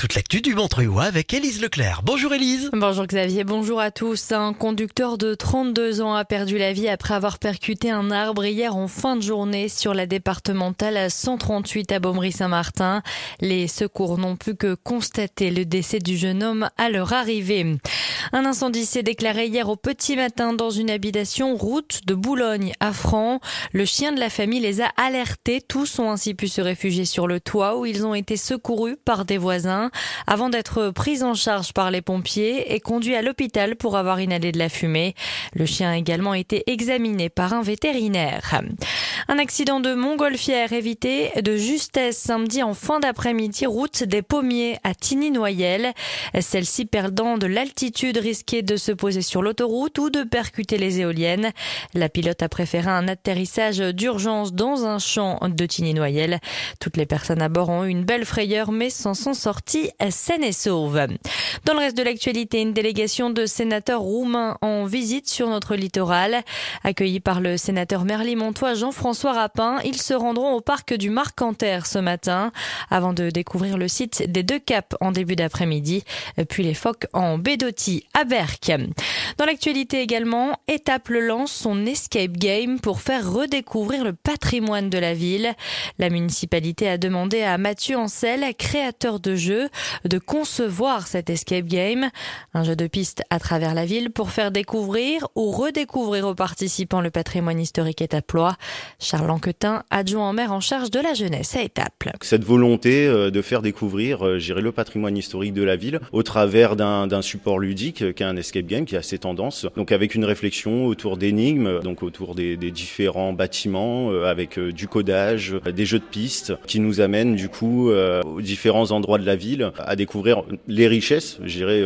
toute l'actu du Montreuilois avec Élise Leclerc. Bonjour Élise. Bonjour Xavier, bonjour à tous. Un conducteur de 32 ans a perdu la vie après avoir percuté un arbre hier en fin de journée sur la départementale 138 à Beaumery-Saint-Martin. Les secours n'ont pu que constater le décès du jeune homme à leur arrivée. Un incendie s'est déclaré hier au petit matin dans une habitation route de Boulogne à Franc. Le chien de la famille les a alertés. Tous ont ainsi pu se réfugier sur le toit où ils ont été secourus par des voisins avant d'être pris en charge par les pompiers et conduits à l'hôpital pour avoir inhalé de la fumée. Le chien a également été examiné par un vétérinaire. Un accident de montgolfière évité de justesse samedi en fin d'après-midi, route des Pommiers à Tigny-Noyelles. Celle-ci perdant de l'altitude risquait de se poser sur l'autoroute ou de percuter les éoliennes. La pilote a préféré un atterrissage d'urgence dans un champ de Tigny-Noyelles. Toutes les personnes à bord ont eu une belle frayeur mais s'en sont sorties saines et sauves. Dans le reste de l'actualité, une délégation de sénateurs roumains en visite sur notre littoral. Accueillis par le sénateur merlimontois Jean-François Rapin, ils se rendront au parc du Marcanterre ce matin avant de découvrir le site des Deux Caps en début d'après-midi, puis les phoques en baie d'Authie à Berck. Dans l'actualité également, Étaples lance son escape game pour faire redécouvrir le patrimoine de la ville. La municipalité a demandé à Mathieu Ancel, créateur de jeu, de concevoir cet escape game, un jeu de piste à travers la ville pour faire découvrir ou redécouvrir aux participants le patrimoine historique étaplois. Charles Anquetin, adjoint au maire en charge de la jeunesse à Étaples. Cette volonté de faire découvrir le patrimoine historique de la ville au travers d'un support ludique qui est un escape game qui a ses tendances, donc avec une réflexion autour d'énigmes, donc autour des différents bâtiments, avec du codage, des jeux de piste qui nous amènent du coup aux différents endroits de la ville à découvrir les richesses, je dirais,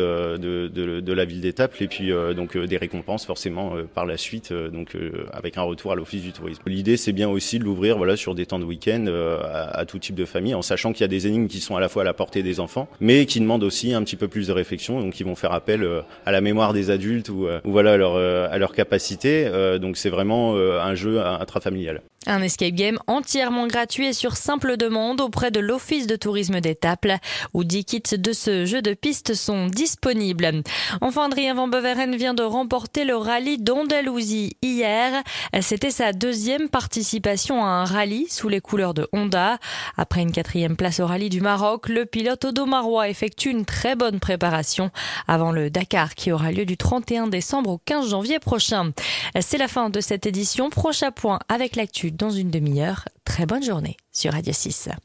de la ville d'Étaples et puis donc des récompenses forcément par la suite, avec un retour à l'office du tourisme. L'idée c'est bien aussi de l'ouvrir sur des temps de week-end à tout type de famille, en sachant qu'il y a des énigmes qui sont à la fois à la portée des enfants, mais qui demandent aussi un petit peu plus de réflexion, donc qui vont faire appel à la mémoire des adultes ou à leur capacité. Donc c'est vraiment un jeu intrafamilial. Un escape game entièrement gratuit et sur simple demande auprès de l'Office de tourisme d'Étaples, où 10 kits de ce jeu de piste sont disponibles. Enfin, Adrien Van Beveren vient de remporter le rallye d'Andalousie hier. C'était sa deuxième participation à un rallye sous les couleurs de Honda. Après une 4e place au rallye du Maroc, le pilote audomarois effectue une très bonne préparation avant le Dakar qui aura lieu du 31 décembre au 15 janvier prochain. C'est la fin de cette édition. Prochain point avec l'actu dans une demi-heure. Très bonne journée sur Radio 6.